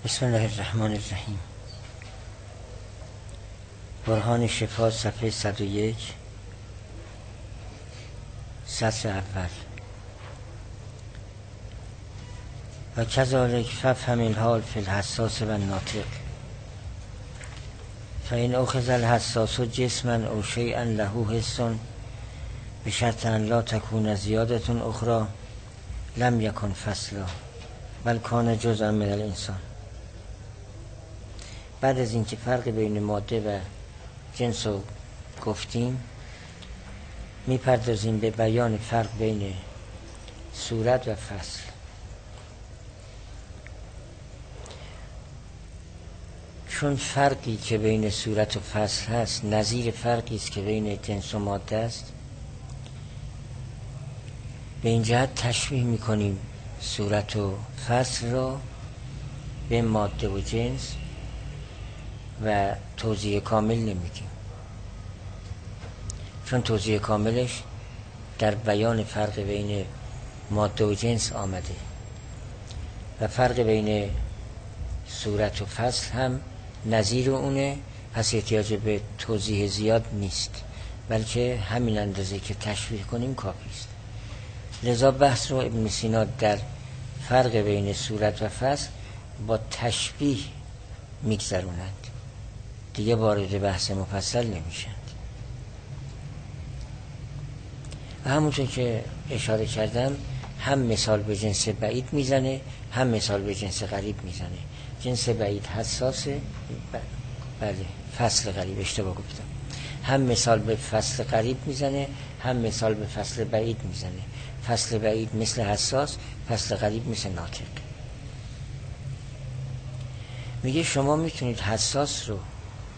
بسم الله الرحمن الرحیم. برهان شفا صفحه 101 سطر اول. و کذالک فافهم الحال فی الحساس و الناطق فإن أخذ الحساس جسما او شیئا له حس بشرط ان لا تكون زیادة اخرى لم یکن فصلا بل کان جزءا من الانسان. بعد از اینکه فرق بین ماده و جنس رو گفتیم، میپردازیم به بیان فرق بین صورت و فصل. چون فرقی که بین صورت و فصل هست نظیر فرقی است که بین جنس و ماده است، به این جهت تشبیه میکنیم صورت و فصل را به ماده و جنس و توضیح کامل نمیدیم، چون توضیح کاملش در بیان فرق بین ماده و جنس آمده و فرق بین صورت و فصل هم نظیر اونه، پس احتیاج به توضیح زیاد نیست، بلکه همین اندازه که تشبیه کنیم کافی است. لذا بحث رو ابن سینا در فرق بین صورت و فصل با تشبیه میگذرونند، دیگه وارد بحث مفصل نمیشند. و همونطور که اشاره کردم، هم مثال به جنس بعید میزنه، هم مثال به جنس قریب میزنه. جنس بعید حساسه، بله فصل قریب، اشتباه گفتم. هم مثال به فصل قریب میزنه، هم مثال به فصل بعید میزنه. فصل بعید مثل حساس، فصل قریب مثل ناطق. میگه شما میتونید حساس رو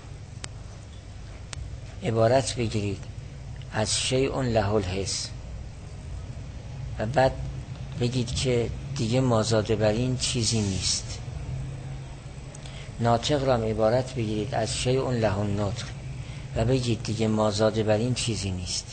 عبارت بگیرید از شیء له الحس و بعد بگید که دیگه مازاده بر این چیزی نیست. ناطق را هم عبارت بگیرید از شیء له النطق و بگید دیگه مازاده بر این چیزی نیست.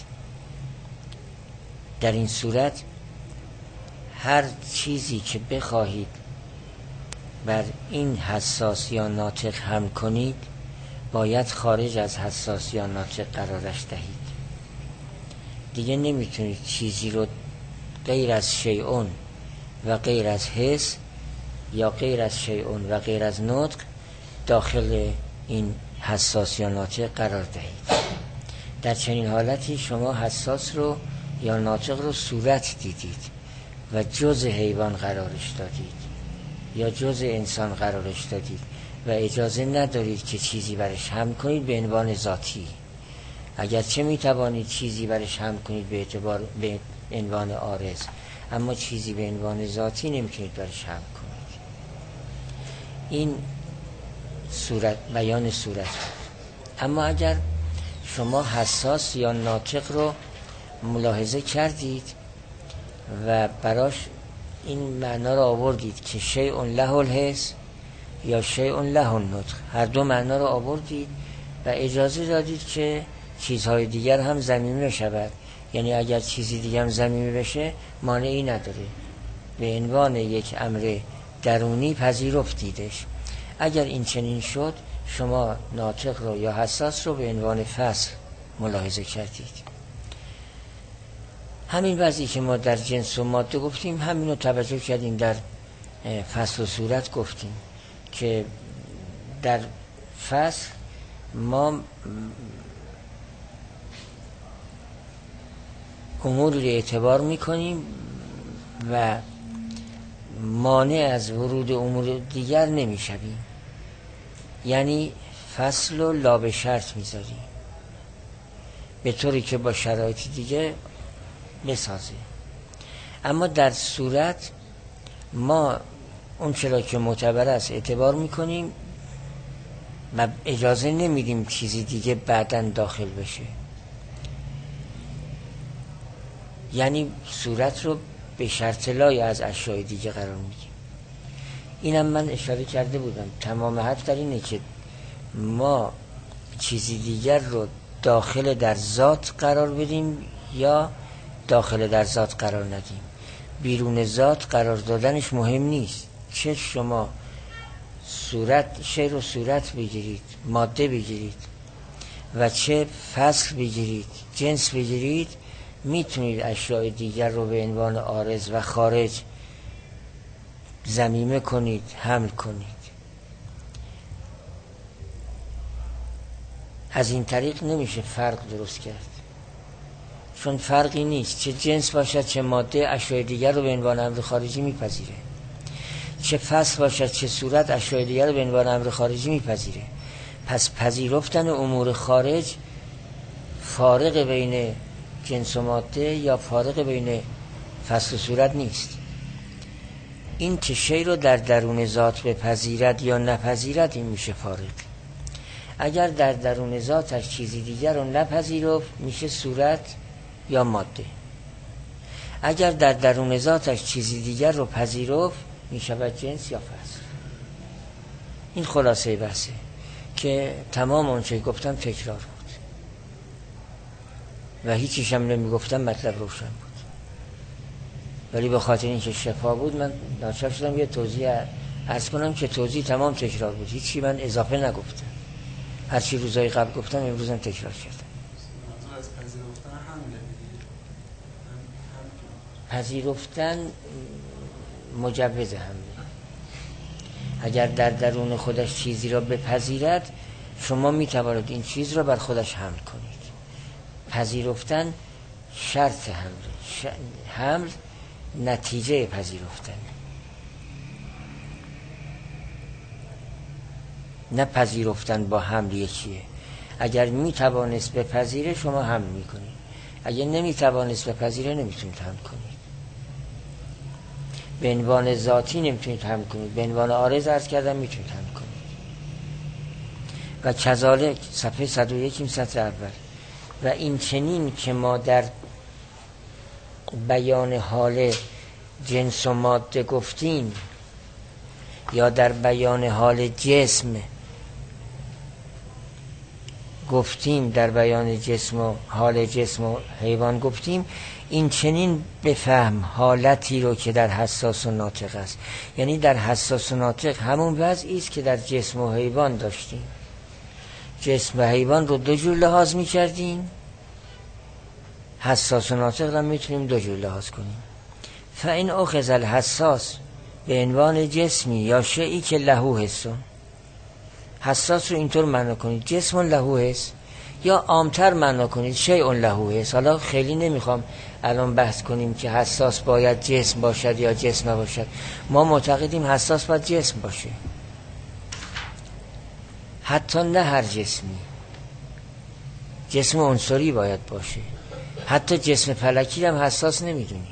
در این صورت هر چیزی که بخواهید بر این حساس یا ناطق هم کنید باید خارج از حساس یا ناطق قرارش دهید. دیگه نمیتونید چیزی رو غیر از شیئون و غیر از حس یا غیر از شیئون و غیر از نطق داخل این حساس یا ناطق قرار دهید. در چنین حالتی شما حساس رو یا ناطق رو صورت دیدید و جزء حیوان قرارش دادید یا جزء انسان قرارش دادید و اجازه ندارید که چیزی برش هم کنید به عنوان ذاتی. اگرچه میتوانید چیزی برش هم کنید به عنوان عارض، اما چیزی به عنوان ذاتی نمیتونید برش هم کنید. این صورت، بیان صورت. اما اگر شما حساس یا ناطق رو ملاحظه کردید و براش این معنا رو آوردید که شیء له الحس یا شیء له النطق، هر دو معنا رو آوردید و اجازه دادید که چیزهای دیگر هم ضمیمی بشود، یعنی اگر چیزی دیگر هم ضمیمی بشه مانعی نداره، به عنوان یک امر درونی پذیرفتیدش. اگر این چنین شد شما ناطق رو یا حساس رو به عنوان فصل ملاحظه کردید. همین وضعی که ما در جنس و ماده گفتیم همین رو توجه کردیم در فصل و صورت گفتیم که در فصل ما اموری رو اعتبار میکنیم و مانع از ورود امور دیگر نمیشویم، یعنی فصل رو لا به شرط میذاریم به طوری که با شرایط دیگه بسازه. اما در صورت ما اون چرا که معتبر است اعتبار میکنیم و اجازه نمیدیم چیزی دیگه بعداً داخل بشه، یعنی صورت رو به شرط لای از اشیاء دیگه قرار میدیم. اینم من اشاره کرده بودم، تمام حرف در اینه که ما چیزی دیگر رو داخل در ذات قرار بدیم یا داخل در ذات قرار ندیم. بیرون ذات قرار دادنش مهم نیست، چه شما شی رو صورت بگیرید، ماده بگیرید و چه فصل بگیرید، جنس بگیرید، میتونید اشیاء دیگر رو به عنوان عارض و خارج ضمیمه کنید، حمل کنید. از این طریق نمیشه فرق درست کرد، چون فرقی نیست. چه جنس باشد چه ماده، اشیاء دیگر رو به عنوان امر خارجی میپذیره. چه فصل باشد چه صورت، اشیاء دیگر رو به عنوان امر خارجی میپذیره. پس پذیرفتن امور خارج فارق بین جنس و ماده یا فارق بین فصل و صورت نیست. این که شی رو در درون ذات بپذیرد یا نپذیرد، این میشه فارق. اگر در درون ذاتش چیزی دیگر رو نپذیرفت، میشه صورت یا ماده. اگر در درون ذاتش چیزی دیگر رو پذیرفت، میشود جنس یا فصل. این خلاصه بحثه که تمام اون چه گفتم تکرار بود و هیچیش هم نمیگفتم، مطلب روشن بود. ولی به خاطر اینکه شفا بود من ناچار شدم یه توضیح عرض کنم که توضیح تمام تکرار بود، هیچی من اضافه نگفتم. هرچی روزای قبل گفتم امروزم تکرار کردم. پذیرفتن مجوز حمله. اگر در درون خودش چیزی را بپذیرد، شما میتوانید این چیز را بر خودش حمل کنید. پذیرفتن شرط حمله، حمل نتیجه پذیرفتن، نه پذیرفتن با حمل یکیه. اگر میتوانست بپذیره شما حمل میکنید، اگر نمیتوانست بپذیره نمیتونید حمل کنید. به عنوان ذاتی نمیتونید حمل کنید، به عنوان عارض عرض کردم میتونید حمل کنید. و کذالک صفحه 101 سطر اول. و این چنین که ما در بیان حال جنس و ماده گفتیم یا در بیان حال جسم گفتیم، در بیان جسم و حال جسم و حیوان گفتیم، این چنین بفهم حالتی رو که در حساس و ناطق است. یعنی در حساس و ناطق همون وضعی است که در جسم و حیوان داشتیم. جسم و حیوان رو دو جور لحاظ می کردیم، حساس و ناطق رو میتونیم دو جور لحاظ کنیم. فإن اخذ الحساس به عنوان جسمی یا شیئی که لهو حسون، حساس رو اینطور معنا کنید جسم لهو حس، یا عامتر معنا کنید شیء لهو حس. حالا خیلی نمیخوام الان بحث کنیم که حساس باید جسم باشد یا جسم نباشد. ما معتقدیم حساس باید جسم باشه، حتی نه هر جسمی، جسم عنصری باید باشه. حتی جسم فلکی هم حساس نمیدونیم،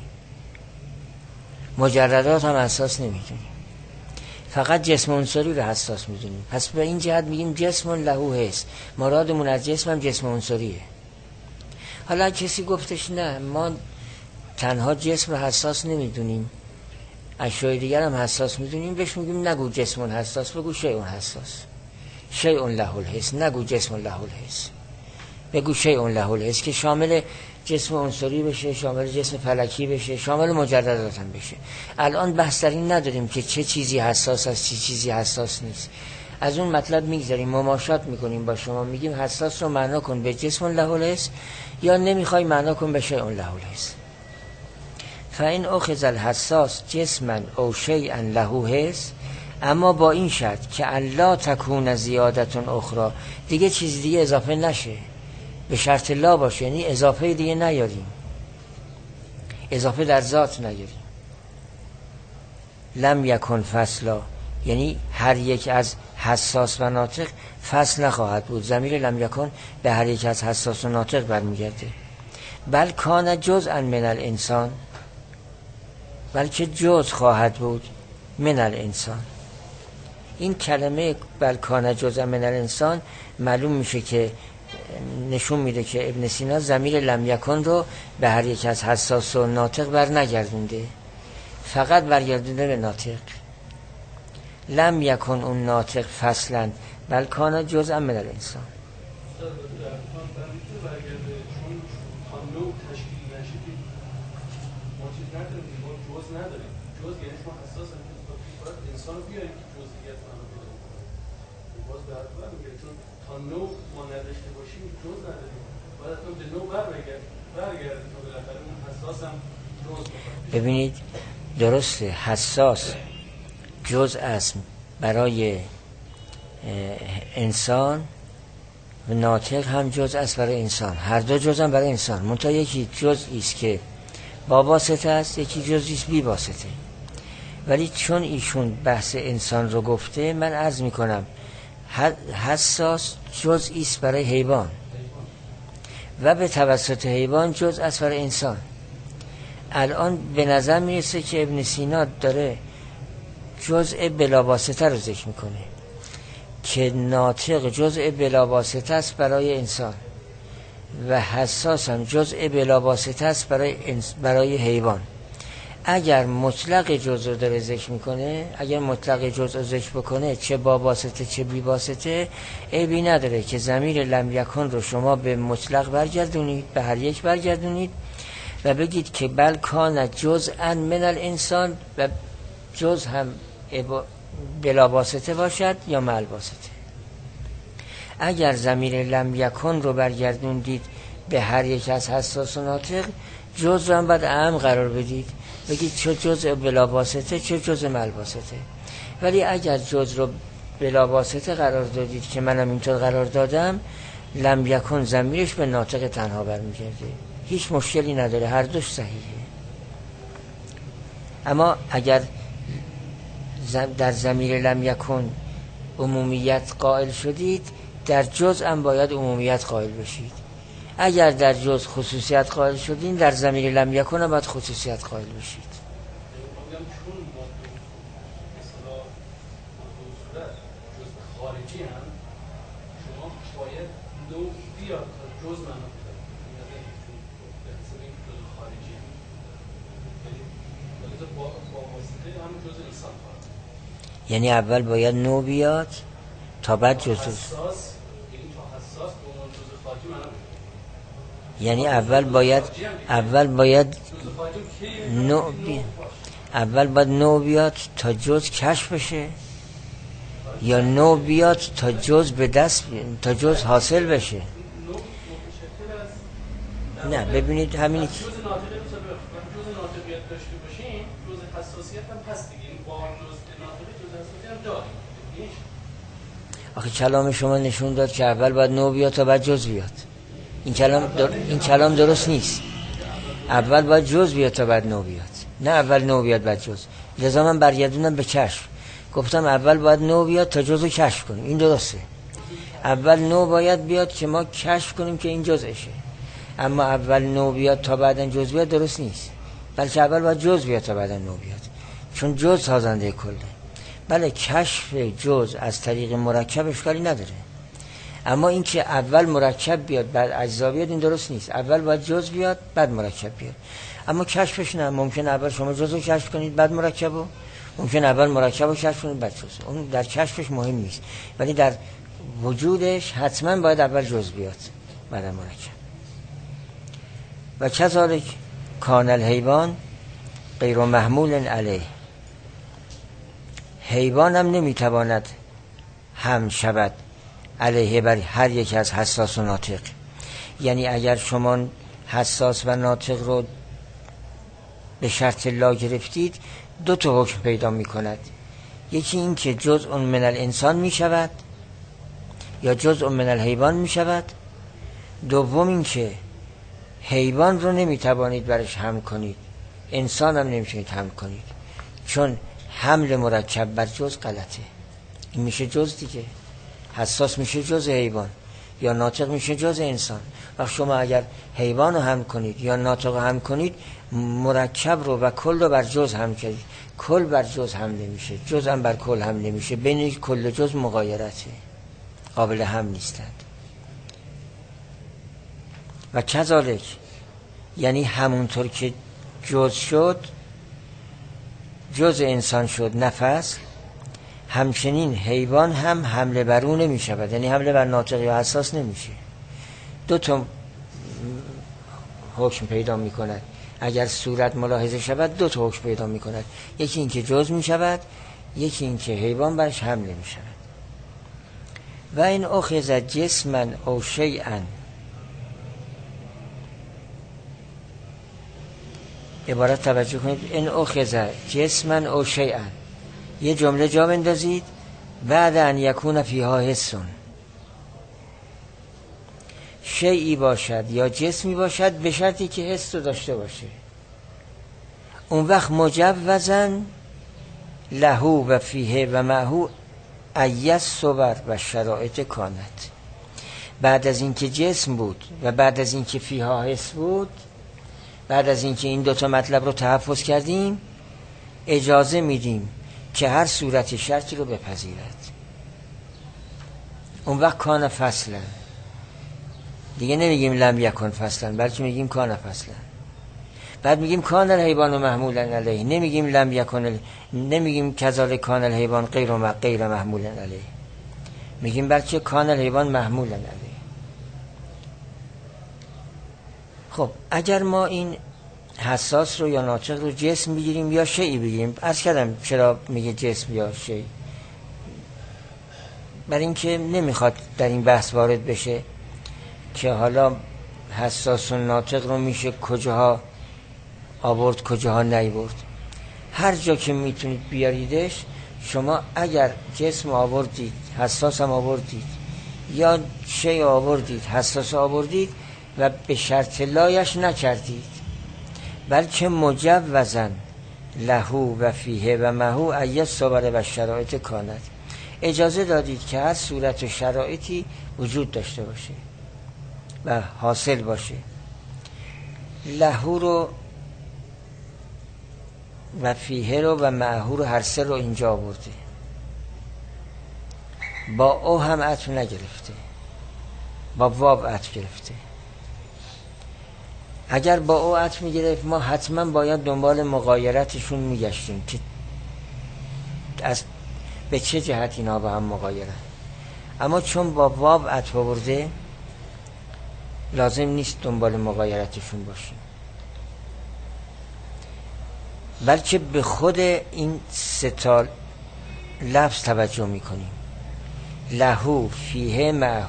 مجردات هم حساس نمیدونیم، فقط جسم عنصری رو حساس میدونیم. پس به این جهت میگیم جسم لهو حس، مرادمون از جسم هم جسم عنصریه. حالا کسی گفتش نه ما تنها جسم رو حساس نمیدونیم، اشیاء دیگر هم حساس میدونیم، بهش میگیم نگو جسم حساس، بگو شیء حساس، شیء لهو الحس، نگو جسم لهو الحس، بگو شیء لهو الحس که شامل جسم عنصری بشه، شامل جسم فلکی بشه، شامل مجردات هم بشه. الان بحث در این نداریم که چه چیزی حساس است چه چیزی حساس نیست. از اون مطلب میگذاریم، مماشات میکنیم با شما، میگیم حساس رو معنا کن به جسم لهو الحس، یا نمیخوای معنا کن به شیء لهو الحس. فإن اخذ الحساس جسما او شیئا لهو حس، اما با این شرط که الا تکون زیادت اخرى، دیگه چیز دیگه اضافه نشه، به شرط لا باشه، یعنی اضافه دیگه نیاریم، اضافه در ذات نیاریم. لم یکن فصلا، یعنی هر یک از حساس و ناطق فصل نخواهد بود. ضمیر لم یکن به هر یک از حساس و ناطق برمیگرده. بل کان جزءا من الانسان، بلکه جزء خواهد بود من الانسان. این کلمه بل کان جزءا من الانسان معلوم میشه که نشون میده که ابن سینا ضمیر لم یکن رو به هر یک از حساس و ناطق بر نگردونده، فقط برگردونده به ناطق. لم یکن اون ناطق فصلا بل کان جزءا من الانسان. باز برمیگرده، چون تا نو ما نداشته باشیم جز نداریم، باید اصلا به نو برگرده تا بالاخره اون حساس هم جز بخواد. ببینید درسته حساس جز است برای انسان و ناطق هم جز است برای انسان، هر دو جز هم برای انسان، منتها یکی جزئی است که با واسطه است، یکی جزئی است بی واسطه. ولی چون ایشون بحث انسان رو گفته، من عرض میکنم حساس جزئی است برای حیوان و به توسط حیوان جز است برای انسان. الان به نظر میرسه که ابن سینا داره جزء بلاواسطه رو ذکر میکنه که ناطق جزء بلاواسطه است برای انسان و حساس هم جزء بلاواسطه است برای حیوان. اگر مطلق جزء رو داره ذکر میکنه، اگر مطلق جزء رو ذکر بکنه چه با واسطه چه بی واسطه، عیبی نداره که ضمیر لم یکن رو شما به مطلق برگردونید، به هر یک برگردونید و بگید که بل کان جزءا من الانسان، و جز هم بلا واسطه باشد یا مع واسطه. اگر ضمیر لم یکن رو برگردوندید به هر یک از حساس و ناطق، جز رو هم باید اعم قرار بدید، بگید چه جزء بلا واسطه چه جزء مع واسطه. ولی اگر جز رو بلا واسطه قرار دادید که منم اینطور قرار دادم، لم یکن ضمیرش به ناطق تنها برمیگرده، هیچ مشکلی نداره، هر دوش صحیحه. اما اگر در ضمیر لم یکن عمومیت قائل شدید، در جزء هم باید عمومیت قائل بشید. اگر در جزء خصوصیت قائل شدین، در ضمیر لم یکن هم باید خصوصیت قائل بشید. یعنی اول باید نو بیاد تا بعد جزء. یعنی اول باید نو بیاد تا جزء کشف بشه، یا نو بیاد تا جزء به دست تا جزء حاصل بشه. نه ببینید همینی که آخه کلام شما نشون داد که اول باید نو بیاد تا بعد جز بیاد. این کلام درست نیست. اول باید جز بیاد تا بعد نو بیاد، نه اول نو بیاد بعد جز. لذا من برگردونم به کشف، گفتم اول باید نو بیاد تا جز رو کشف کنیم. این درسته، اول نو باید بیاد که ما کشف کنیم که این جزشه. اما اول نو بیاد تا بعدن جز بیاد درست نیست، بلکه اول باید جز بیاد تا بعدن نو بیاد، چون جز سازنده کله. بله کشف جز از طریق مرکب اشکالی نداره، اما این که اول مرکب بیاد بعد اجزا بیاد این درست نیست. اول باید جز بیاد بعد مرکب بیاد. اما کشفش نه، ممکن اول شما جز رو کشف کنید بعد مرکب رو، ممکن اول مرکب رو کشف کنید بعد جز. اون در کشفش مهم نیست، ولی در وجودش حتما باید اول جز بیاد بعد مرکب. و کذالک کان الحیوان غیر محمول علیه، حیوان هم نمیتواند هم شود علیه بر هر یک از حساس و ناطق. یعنی اگر شما حساس و ناطق رو به شرط لا گرفتید، دو تا حکم پیدا می کند. یکی این که جزء من الانسان می شود یا جزء من الحیوان می شود. دوم این که حیوان رو نمی توانید برش حمل کنید، انسان هم نمی توانید حمل کنید، چون حمل مرکب بر جز غلطه. این میشه جز دیگه، حساس میشه جز حیوان یا ناطق میشه جز انسان. و شما اگر حیوان رو حمل کنید یا ناطق رو حمل کنید، مرکب رو و کل رو بر جز حمل کنید، کل بر جز حمل نمیشه، جز هم بر کل حمل نمیشه. بین کل جز مغایرته، قابل حمل نیستند. و کذالک یعنی همونطور که جز شد، جز انسان شد نفس، همچنین حیوان هم حمله بر اون نمی شود، یعنی حمله بر ناطق یا حساس نمیشه. دو تا حکم پیدا می کند. اگر صورت ملاحظه شود دو تا حکم پیدا می کند، یکی این که جز می شود، یکی این که حیوان برش حمله می شود. و این اخذ جسما او شیئا، عبارت توجه کنید، این اخذ جسما او شیئا، یه جمله جا بندازید بعد ان یکون فیها حسن، شیئی باشد یا جسمی باشد به شرطی که حس رو داشته باشه. اون وقت مجوزا له و فیه و معه ایه صور و شرایط کانت. بعد از اینکه جسم بود و بعد از اینکه فیها حس بود، بعد از اینکه این دوتا مطلب رو تحفظ کردیم، اجازه میدیم که هر صورت شرطی رو بپذیرد. اون وقت کان فصلا، دیگه نمیگیم لم یکن فصلا، بلکه میگیم کان فصلا. بعد میگیم کان الحیوان محمولا علیه، نمیگیم لم یکن، نمیگیم کذالک کان الحیوان غیر محمولا علیه، میگیم بلکه کان الحیوان محمولا علیه. خب اگر ما این حساس رو یا ناطق رو جسم بگیریم یا شیئی بگیریم، عرض کردم چرا میگه جسم یا شیء، برای اینکه نمیخواد در این بحث وارد بشه که حالا حساس و ناطق رو میشه کجاها آورد کجاها نیورد. هر جا که میتونید بیاریدش. شما اگر جسم آوردید حساس هم آوردید یا شیء آوردید حساس آوردید و به شرط لایش نکردید، بلکه مجوزا له و فیه و معه ایه صور و شرایط کانت، اجازه دادید که هر صورت و شرایطی وجود داشته باشه و حاصل باشه. له رو و فیه رو و معه رو هر سه رو اینجا آورده، با او هم عطف نگرفته، با واو عطف گرفته. اگر با او عطف میگرفت ما حتما باید دنبال مغایرتشون میگشتیم که از به چه جهت اینا با هم مغایرن. اما چون با واو عطف آورده لازم نیست دنبال مغایرتشون باشیم، بلکه به خود این سه تا لفظ توجه میکنیم. له فیه معه،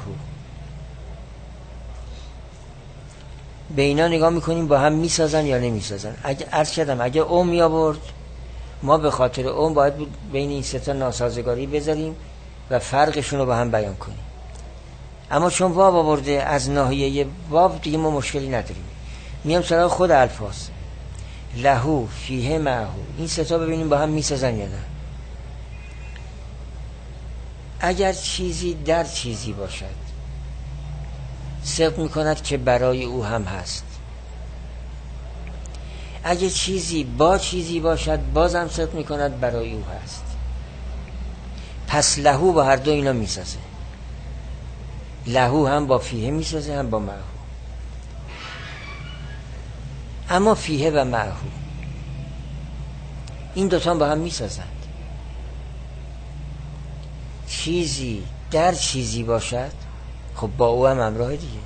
به اینا نگاه میکنیم با هم میسازن یا نمیسازن. اگه عرض کردم اگه او می آورد ما به خاطر اون باید بین این سه تا ناسازگاری بذاریم و فرقشون رو با هم بیان کنیم. اما چون واو آورده از ناحیه واو دیگه ما مشکلی نداریم، میام سراغ خود الفاظ. له فیه معه، این سه تا ببینیم با هم میسازن یا نه. اگر چیزی در چیزی باشد صدق میکند که برای او هم هست. اگه چیزی با چیزی باشد بازم صدق میکند برای او هست. پس لهو با هر دو اینا میسازه، لهو هم با فیه میسازه هم با معه. اما فیه و معه این دوتا با هم میسازند. چیزی در چیزی باشد خب با او هم همراه دیگه،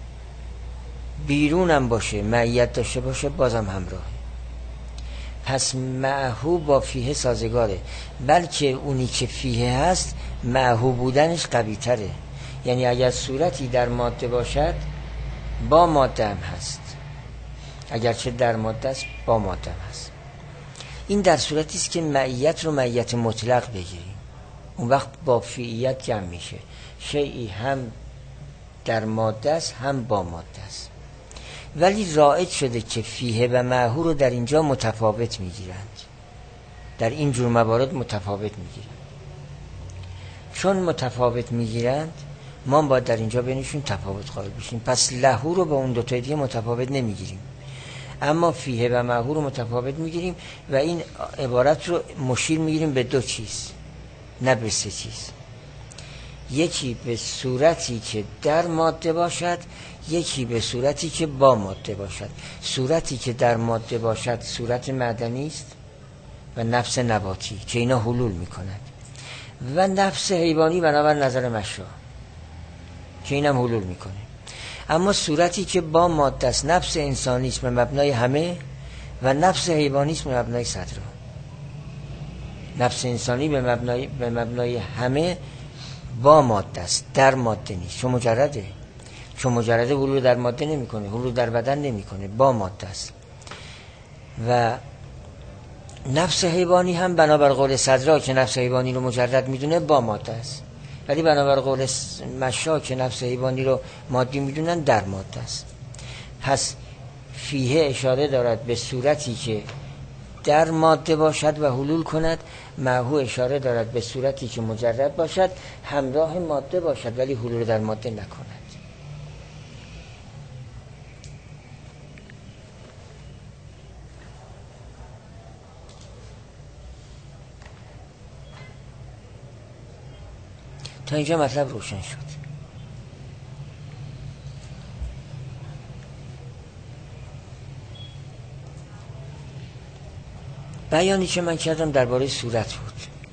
بیرونم باشه معیت داشته باشه بازم همراه. پس معهو با فیه سازگاره، بلکه اونی که فیه هست معهو بودنش قوی تره. یعنی اگر صورتی در ماده باشد با ماده هم هست، اگرچه در ماده است با ماده هم هست. این در صورتی است که معیت رو معیت مطلق بگیریم، اون وقت با فیعیت جمع میشه، شیئی هم در ماده است هم با ماده است. ولی رائج شده که فیه و معه رو در اینجا متفاوت میگیرند، در این جور موارد متفاوت میگیرند. چون متفاوت میگیرند ما باید در اینجا بینشون تفاوت قائل بشیم. پس لهو رو با اون دو تا دیگه متفاوت نمیگیریم، اما فیه و معه رو متفاوت میگیریم و این عبارت رو مشیر میگیریم به دو چیز نه به سه چیز. یکی به صورتی که در ماده باشد، یکی به صورتی که با ماده باشد. صورتی که در ماده باشد صورت معدنی است و نفس نباتی که اینا حلول میکنند، و نفس حیوانی بنابر نظر مشروع که اینم حلول میکنه. اما صورتی که با ماده است، نفس انسانی است به مبنای همه و نفس حیوانی است به مبنای صدر. نفس انسانی به مبنای همه با ماده است، در ماده نیست. چون مجرده حلول در ماده نمیکنه، حلول در بدن نمیکنه، با ماده است. و نفس حیوانی هم بنابر قول صدرا که نفس حیوانی رو مجرد میدونه با ماده است، ولی بنابر قول مشا که نفس حیوانی رو مادی میدونن در ماده است. پس فیه اشاره دارد به صورتی که در ماده باشد و حلول کند، معهو اشاره دارد به صورتی که مجرد باشد، همراه ماده باشد ولی حلول در ماده نکند. تا اینجا مطلب روشن شد. بیانی که من کردم درباره صورت بود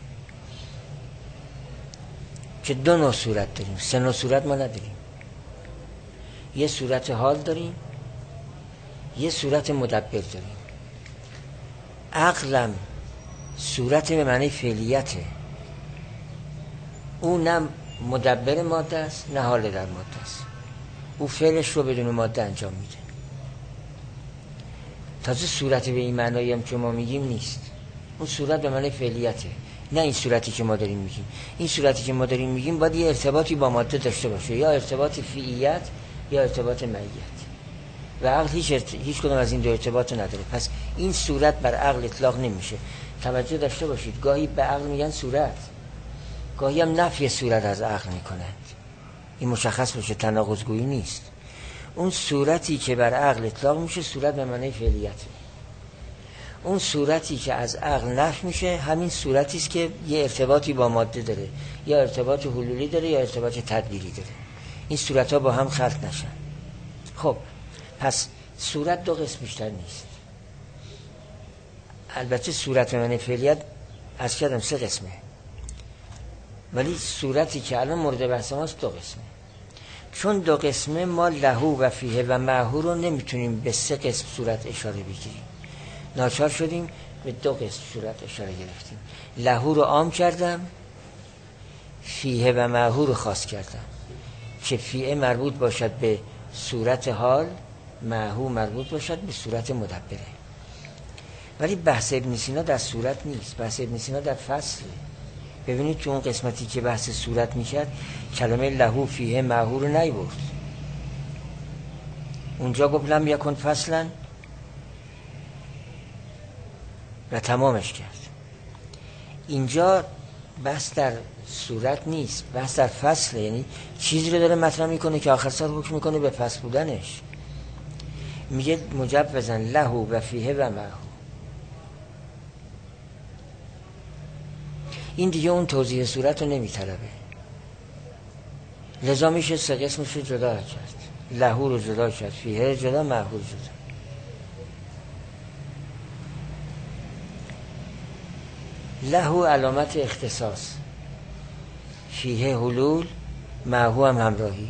که دو نوع صورت داریم، سه نوع صورت ما نداریم. یه صورت حال داریم، یه صورت مدبر داریم. عقلم صورت به معنی فعلیته، او نه مدبر ماده است نه حال در ماده است، او فعلش رو بدون ماده انجام میده. تازه صورت به این معنایی هم که ما میگیم نیست، اون صورت به معنی فعلیته، نه این صورتی که ما داریم میگیم. این صورتی که ما داریم میگیم باید یه ارتباطی با ماده داشته باشه، یا ارتباط فعلیت یا ارتباط معیت، و عقل هیچ کدوم از این دو ارتباط نداره. پس این صورت بر عقل اطلاق نمیشه. توجه داشته باشید، گاهی به عقل میگن صورت، گاهی هم نفی صورت از عقل میکنند. این مشخص باشه، تناقض‌گویی نیست. اون صورتی که بر عقل اطلاق میشه صورت به معنی فعلیته. اون صورتی که از عقل نفی میشه همین صورتی است که یه ارتباطی با ماده داره، یا ارتباط حلولی داره یا ارتباط تدبیری داره. این صورت‌ها با هم خلط نشن. خب پس صورت دو قسم بیشتر نیست. البته صورت به معنی فعلیت از کردم سه قسمه، ولی صورتی که الان مورد بحث ماست دو قسمه. چون دو قسمه ما لهو و فیه و معهو رو نمیتونیم به سه قسم صورت اشاره بگیریم، ناچار شدیم به دو قسم صورت اشاره گرفتیم. لهو رو عام کردم، فیه و معهو رو خاص کردم که فیه مربوط باشد به صورت حال، معهو مربوط باشد به صورت مدبره. ولی بحث ابن سینا در صورت نیست، بحث ابن سینا در فصله. ببینید تو اون قسمتی که بحث صورت میکرد کلمه لهو فیه معهو رو نیورد، اونجا گفت لم یکن فصلا و تمامش کرد. اینجا بحث در صورت نیست، بحث در فصله، یعنی چیزی رو داره مطرح میکنه که آخر سر حکم میکنه به فصل بودنش. میگه مجوزن لهو و فیه و معهو. این دیگه اون توضیح صورت رو نمیطلبه، لذا میشه سه قسمش رو جدا کرد، لهو رو جدا کرد، فیه رو جدا، معهو رو جدا. لهو علامت اختصاص، فیه حلول، معهو هم همراهی.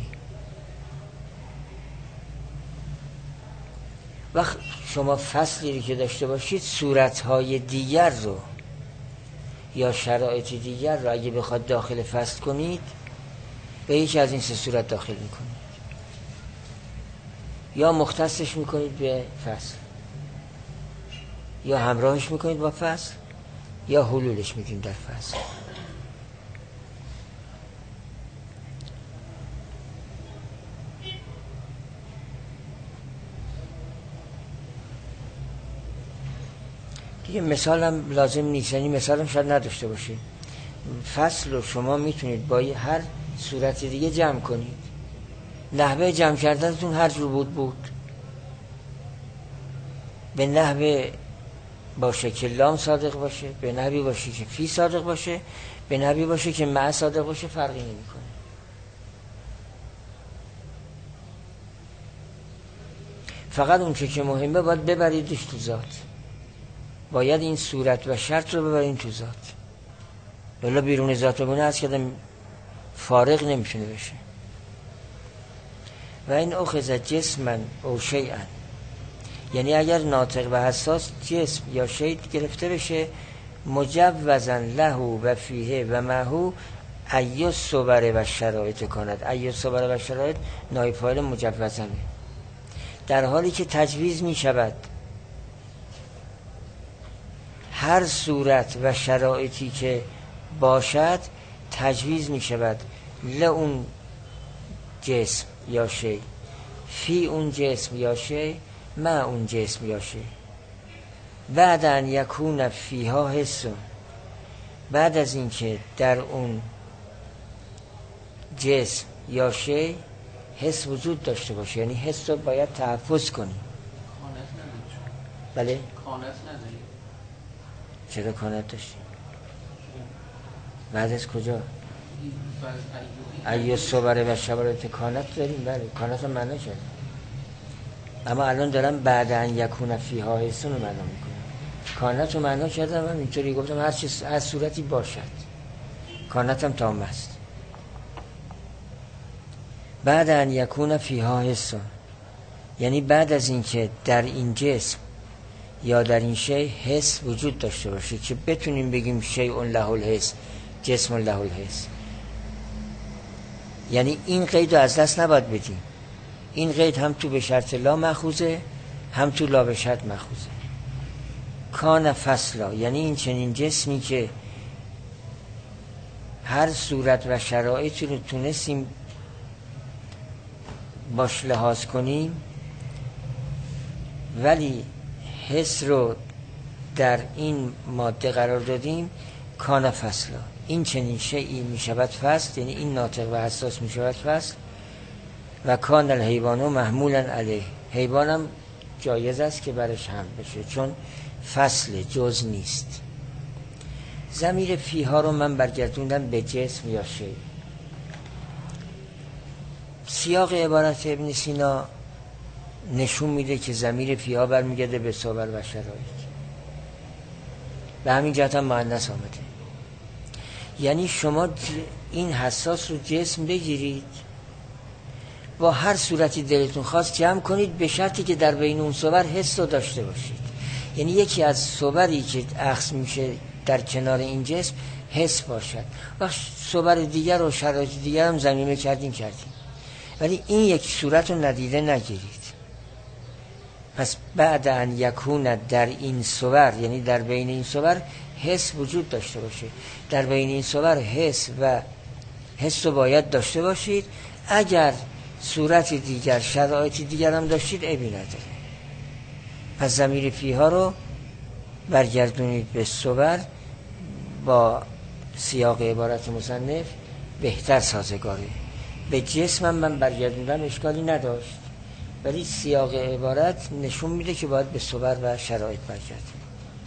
وقت شما فصلی که داشته باشید صورتهای دیگر رو یا شرایط دیگر رو اگه بخواد داخل فصل کنید به یکی از این سه صورت داخل میکنید، یا مختصش میکنید به فصل، یا همراهش میکنید با فصل، یا حلولش میدین در فصل. دیگه مثال هم لازم نیست، یعنی مثال هم شاید نداشته باشید. فصل رو شما میتونید با هر صورت دیگه جمع کنید، نحوه جمع کردنتون هر جور بود به نحوه باشه که لام صادق باشه، به نحوی باشه که فی صادق باشه، به نحوی باشه که مع صادق باشه، فرقی نمیکنه. فقط اون که مهمه باید ببریدش تو ذات، باید این صورت و شرط رو ببرین تو ذات، ولی بیرون ذات بمونه از کدام فارغ نمیتونه بشه. و این اخذ جسمن او شیئن، یعنی اگر ناطق و حساس جسم یا شی گرفته بشه، مجوزن له و فیه و معهو ایو صبر و شرایط کند. ایو صبر و شرایط نایب فاعل مجوزمه، در حالی که تجویز می شود هر صورت و شرایطی که باشد تجویز می شود اون جسم یا شی، فی اون جسم یا شی، ما اون جسم یا شی. بعد ان یکون فیها حس، بعد از اینکه در اون جسم یا شی حس وجود داشته باشه، یعنی حس رو باید تحفظ کنی. کانت نداری؟ بله؟ کانت نداری؟ چرا کانت داشتی؟ بعد از کجا؟ ایو صبر و شرایط کانت داریم. بله کانت رو معنا کرد، اما الان دارم بعد ان یکون فیها حسن رو معنا میکنم. کانت رو معنا کردم، من اینطوری گفتم هر صورتی باشد، کانت هم تام است. بعد ان یکون فیها حسن یعنی بعد از اینکه در این جسم یا در این شی حس وجود داشته باشه که بتونیم بگیم شیء له الحس، جسم له الحس. یعنی این قید رو از دست نباید بدیم. این قید هم تو به شرط لا مأخوذه، هم تو لا به شرط مأخوذه. کان فصلا یعنی این چنین جسمی که هر صورت و شرایطی رو تونستیم باش لحاظ کنیم ولی حس رو در این ماده قرار دادیم. کان فصلا این چنین شیئی می شود فصل، یعنی این ناطق و حساس می شود فصل. و کان الحیوان محمولا علیه، حیوانم جایز است که برش حمل بشه چون فصل جز نیست. ضمیر فیها رو من برگردوندم به جسم یا شی. سیاق عبارت ابن سینا نشون میده که ضمیر فیها برمیگرده به صبر و شرایط، به همین جهت هم مؤنث آمده. یعنی شما این حساس رو جسم بگیرید، با هر صورتی دلتون خواست جمع کنید، به شرطی که در بین اون صور حس رو داشته باشید. یعنی یکی از صوری که اخذ میشه در کنار این جسم حس باشد. و صور دیگر و شرایط دیگر هم ضمیمه کردیم، ولی این یک صورت رو ندیده نگیرید. پس بعد ان یکون در این صور یعنی در بین این صور حس وجود داشته باشه. در بین این صور حس رو باید داشته باشید. اگر صورت دیگر شرایط دیگر هم داشتید عیبی نداره. پس ضمیر فیها رو برگردونید به صور، با سیاق عبارت مصنف بهتر سازگاره. به جسمم من برگردوندم اشکالی نداشت، ولی سیاق عبارت نشون میده که باید به صور و شرایط برگردیم.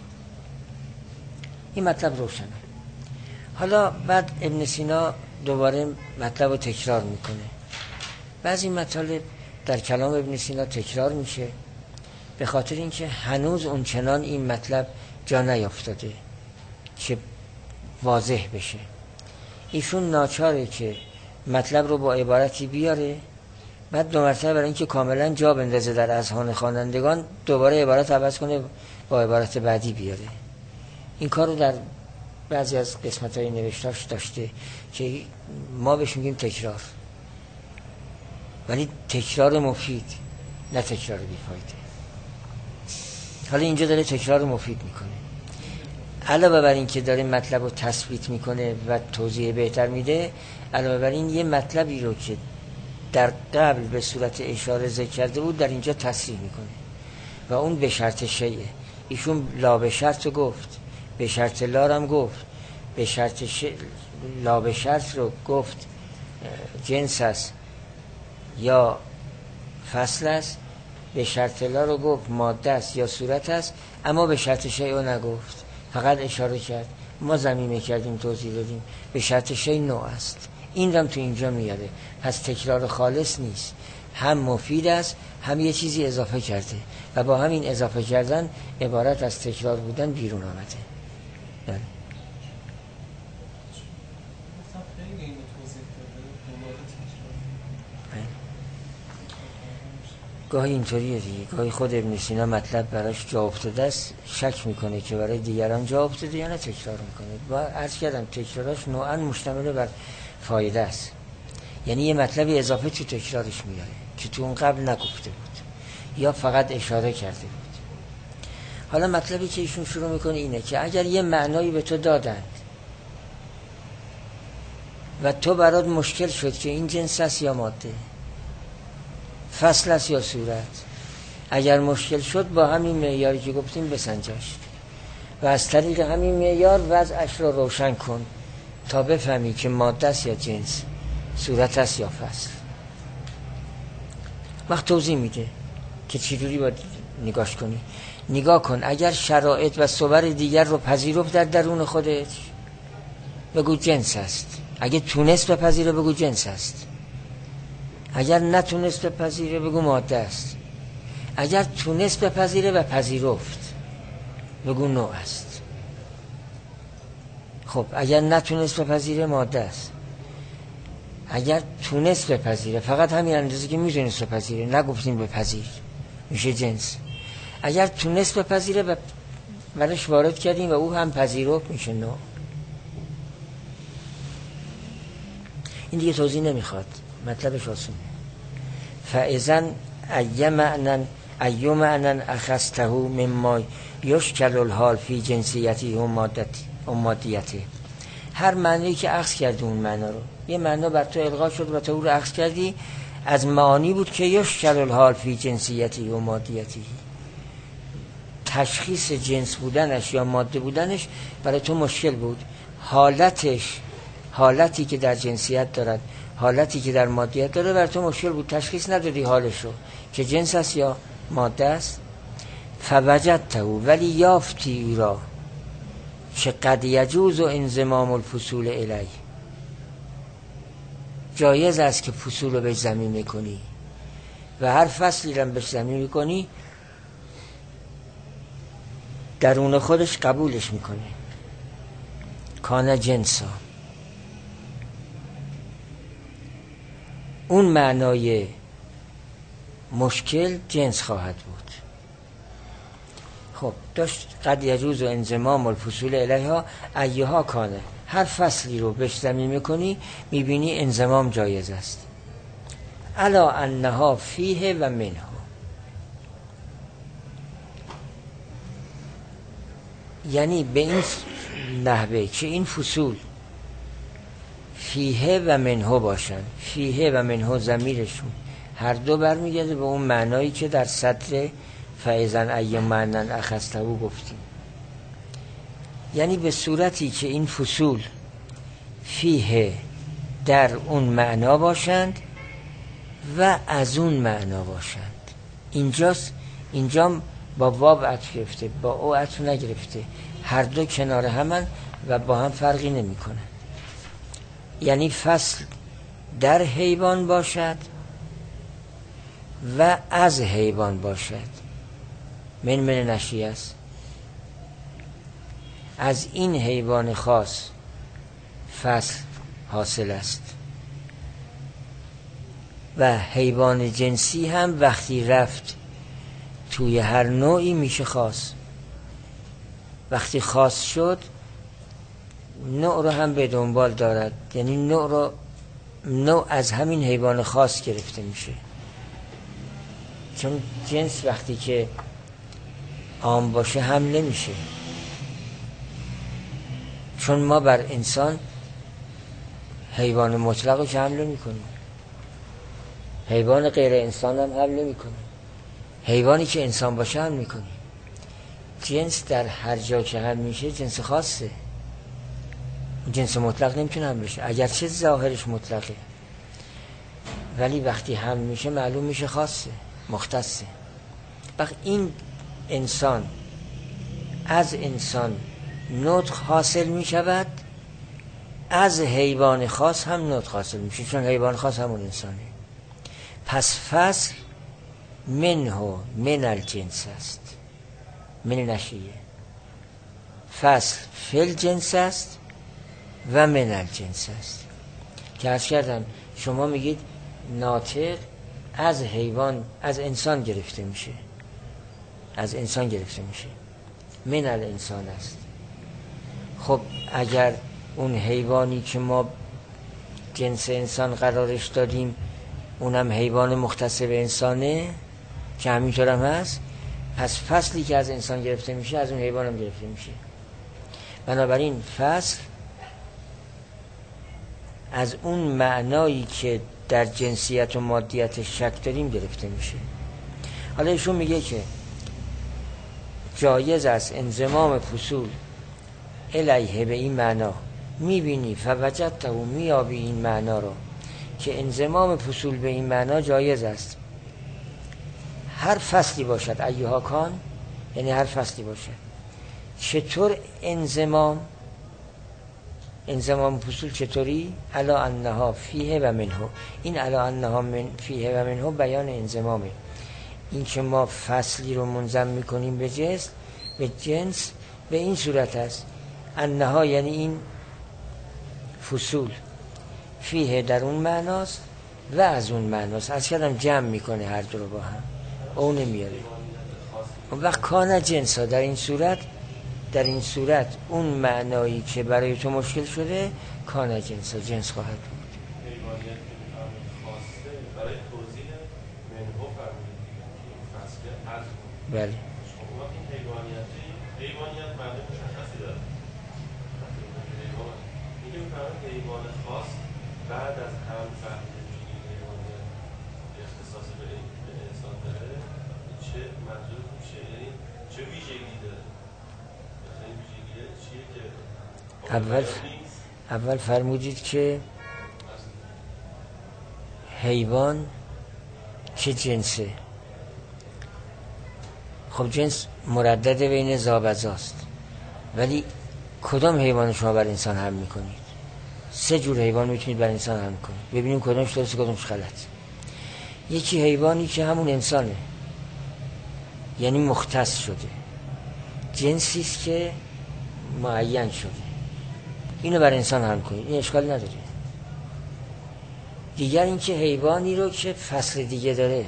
این مطلب روشنه. حالا بعد ابن سینا دوباره مطلب رو تکرار میکنه. بعضی مطالب در کلام ابن سینا تکرار میشه به خاطر اینکه هنوز اون چنان این مطلب جا نیافتاده که واضح بشه. ایشون ناچاره که مطلب رو با عبارتی بیاره، بعد دو مرتبه برای اینکه کاملا جا بندازه در اذهان خوانندگان دوباره عبارت عوض کنه با عبارت بعدی بیاره. این کار رو در بعضی از قسمت‌های نوشتاش داشته که ما بهش میگیم تکرار، ولی تکرار مفید نه تکرار بیفایده. حالا اینجا داره تکرار مفید میکنه، علاوه بر این که داره مطلب رو تثبیت میکنه و توضیح بهتر میده، علاوه بر این یه مطلبی رو که در قبل به صورت اشاره ذکر کرده بود در اینجا تصریح میکنه و اون به شرط شیء. ایشون لا به شرط رو گفت، به شرط لا هم گفت. به شرط لا به شرط رو گفت جنس است یا فصل است، به شرط لا رو گفت ماده است یا صورت است، اما به شرط شیء رو نگفت، فقط اشاره کرد. ما ضمیمه کردیم، توضیح دادیم به شرط شیء نوع است. این هم تو اینجا میاره. پس تکرار خالص نیست، هم مفید است هم یه چیزی اضافه کرده و با همین اضافه کردن عبارت از تکرار بودن بیرون آمده. یعنی گاهی اینطوریه دیگه، گاهی خود ابن سینا مطلب براش جا افتاده است، شک میکنه که برای دیگران جا افتاده یا نه، تکرار میکنه. و عرض کردم تکراراش نوعا مشتمل بر فایده است، یعنی یه مطلبی اضافه تو تکرارش میاره که تو اون قبل نگفته بود یا فقط اشاره کرده بود. حالا مطلبی که ایشون شروع میکنه اینه که اگر یه معنایی به تو دادند و تو برات مشکل شد که این جنس است یا ماده، فصل است یا صورت، اگر مشکل شد با همین معیاری که گفتیم بسنجش و از طریق همین معیار وضعش رو روشن کن تا بفهمی که ماده است یا جنس، صورت است یا فصل. وقت توضیح میده که چجوری باید نگاش کنی. نگاه کن، اگر شرایط و صور دیگر رو پذیرفت در درون خودت بگو جنس است، اگه تونست بپذیره بگو جنس است، اگر نتونست بپذیره بگو ماده است، اگر تونست بپذیره و پذیرفت بگو نوع است. خب اگر نتونست بپذیره ماده است، اگر تونست بپذیره فقط همین اندازه که میتونست بپذیره، نگفتیم بپذیر، میشه جنس. اگر تونست بپذیره و برش وارد کردیم و او هم پذیرفت میشه نوع. این دیگه توضیح نمیخواد، مطلبش آسونه. فاذن ای معنی اخذته مما یشکل الحال فی جنسیتی و مادیتی. هر معنی که اخذ کردی اون معنا رو، یه معنا بر تو القا شد و تو او رو اخذ کردی، از معانی بود که یشکل الحال فی جنسیتی و مادیتی، تشخیص جنس بودنش یا ماده بودنش برای تو مشکل بود. حالتی که در جنسیت دارد، حالتی که در مادیت داره برای تو مشکل بود، تشخیص ندادی حالش رو که جنس است یا ماده است. فوجدته، ولی یافتی او را که قد یجوز و انضمام الفصول الی، جایز است که فصول رو بهش ضمیر میکنی و هر فصلی رو بهش ضمیر میکنی درون خودش قبولش میکنه. کان جنسا، اون معنای مشکل جنس خواهد بود. خب داشت قد یجوز و انضمام الفصول الیها ایها کانه، هر فصلی رو بهش ضمیر میکنی میبینی انضمام جایز است. الا انها فیه و منها، یعنی به این نحوه که این فصول فیه و منها باشن، فیه و منها ضمیرشون هر دو برمیگرده به اون معنایی که در سطر فاذن ای معنی اخذته گفتیم. یعنی به صورتی که این فصول فیه در اون معنا باشند و از اون معنا باشند. اینجا با واب عطف گرفته، با او عطف نگرفته، هر دو کنار همن و با هم فرقی نمی کنن. یعنی فصل در حیوان باشد و از حیوان باشد، من نشی است، از این حیوان خاص فصل حاصل است و حیوان جنسی هم وقتی رفت توی هر نوعی میشه خاص، وقتی خاص شد نوع رو هم به دنبال دارد، یعنی نوع از همین حیوان خاص گرفته میشه. چون جنس وقتی که عام باشه هم نمیشه، چون ما بر انسان حیوان مطلق رو که حمله میکنیم، حیوان غیر انسان هم حمله میکنیم، حیوانی که انسان باشه هم میکنیم. جنس در هر جا که هم میشه جنس خاصه، جنس مطلق نمیتونه هم بشه، اگرچه ظاهرش مطلقه ولی وقتی هم میشه معلوم میشه خاصه، مختصه. وقت این انسان از انسان نطق حاصل میشود، از حیوان خاص هم نطق حاصل میشه، چون حیوان خاص همون انسانه. پس فصل من الجنس است، من نشیه. فصل فل جنس است و من الجنس است که عرض کردم شما میگید ناطق از حیوان، از انسان گرفته میشه، از انسان گرفته میشه، من الانسان است. خب اگر اون حیوانی که ما جنس انسان قرارش دادیم اونم حیوان مختص به انسانه که همینطور هم هست، پس فصلی که از انسان گرفته میشه از اون حیوان هم گرفته میشه. بنابراین فصل از اون معنایی که در جنسیت و مادیت شک داریم گرفته میشه. حالا ایشون میگه که جایز است انضمام فصول الیه به این معنا، میبینی فوجدته، میابی این معنا رو که انضمام فصول به این معنا جایز است، هر فصلی باشد، ایها کان، یعنی هر فصلی باشد. چطور انضمام فصول چطوری؟ علا انها فیه و منه، این علا انها فیه و منه بیان انضمامه. این که ما فصلی رو منضم میکنیم به جنس به این صورت است، انها یعنی این فصول، فیه در اون معناست و از اون معناست، از کردم جمع میکنه هر دو رو با هم، اون نمیاره. اون وقت کانه جنس ها در این صورت اون معنایی که برای تو مشکل شده کانه جنس ها جنس خواهد بود. حیوانیت که خواسته برای توضیح منهو فرمودید این فصله از بله. شما این حیوانیت معنی مشخصی داره. میگه میفرمایید حیوان خاص بعد از هم فهمیده میشه این حیوانیت اختصاص به انسان داره، چه منظور میشه، یعنی چه ویژگی داره؟ این ویژگی چیه که اول فرمودید که حیوان چه جنسه. خب جنس مردد بین ذا و ذاست، ولی کدام حیوان شما بر انسان حمل میکنید؟ 3 جور حیوان میتونید بر انسان حمل کنید، ببینیم کدامش درسته کدامش غلط. یکی حیوانی که همون انسانه، یعنی مختص شده، جنسی است که معین شده، اینو بر انسان حمل کنید، این اشکال نداره. دیگر این که حیوانی رو که فصل دیگه داره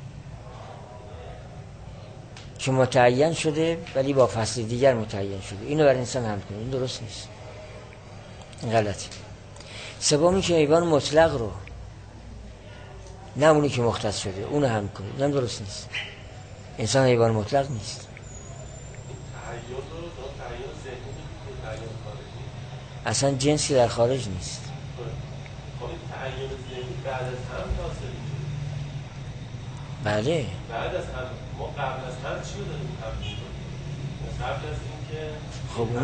که متعین شده ولی با فصل دیگر متعین شده، اینو بر انسان حمل کنید، این درست نیست، این غلطه. سومی که حیوان مطلق رو، نه اونی که مختص شده، اونو حمل کنید، اینم درست نیست. انسان حیوان مطلق نیست. اصلا جنسی در خارج نیست. خب این تعین ذهنی بعد از هم حاصل میشه. بله. بعد از هم ما قبل از هم چی رو داریم تبدیل کنیم؟ قبل از این که خب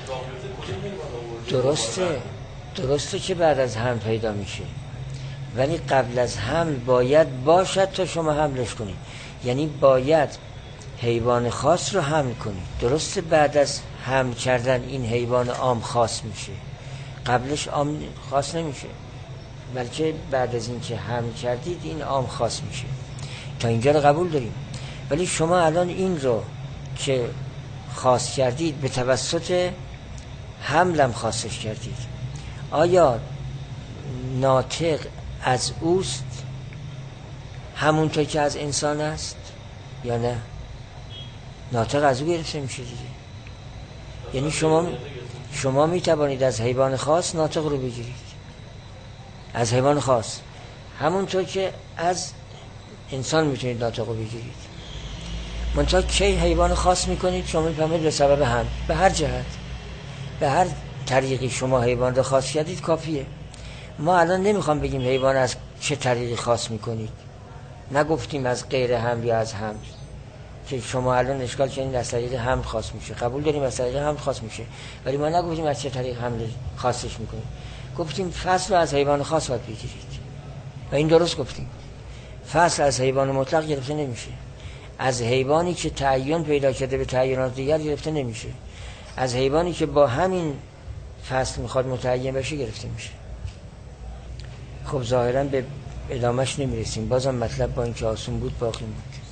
اون درسته که بعد از هم پیدا میشه، ولی قبل از حمل باید باشد تا شما حملش کنید، یعنی باید حیوان خاص رو حمل کنید. درسته بعد از حمل کردن این حیوان عام خاص میشه، قبلش عام خاص نمیشه، بلکه بعد از این که حمل کردید این عام خاص میشه. تا اینجا رو قبول داریم. ولی شما الان این رو که خاص کردید به توسط حملم خاصش کردید، آیا ناطق از اوست همونطور که از انسان است یا نه؟ ناطق از او گرفته میشه دیگه. یعنی شما میتوانید از حیوان خاص ناطق رو بگیرید، از حیوان خاص، همونطور که از انسان میتونید ناطق رو بگیرید. منتها کی حیوان خاص میکنید؟ شما میفهمید به سبب هم، به هر جهت، به هر طریقی شما حیوان رو خاص کردید کافیه. ما الان نمیخوام بگیم حیوان از چه طریقی خاص میکنید، نگفتیم از غیر حمل یا از حمل، که شما الان اشکال کنید از طریق حمل خاص میشه، قبول داریم از طریق حمل خاص میشه، ولی ما نگفتیم از چه طریق حمل خاصش میکنیم، گفتیم فصل از حیوان خاص باید بگیرید و این درست گفتیم. فصل از حیوان مطلق گرفته نمیشه، از حیوانی که تعین پیدا کرده به تعینات دیگر گرفته نمیشه، از حیوانی که با همین فصل میخواد متعین بشه گرفته میشه. خب ظاهرا به ادامهش نمیرسیم، بازم مطلب با اینکه آسون بود باقی موند.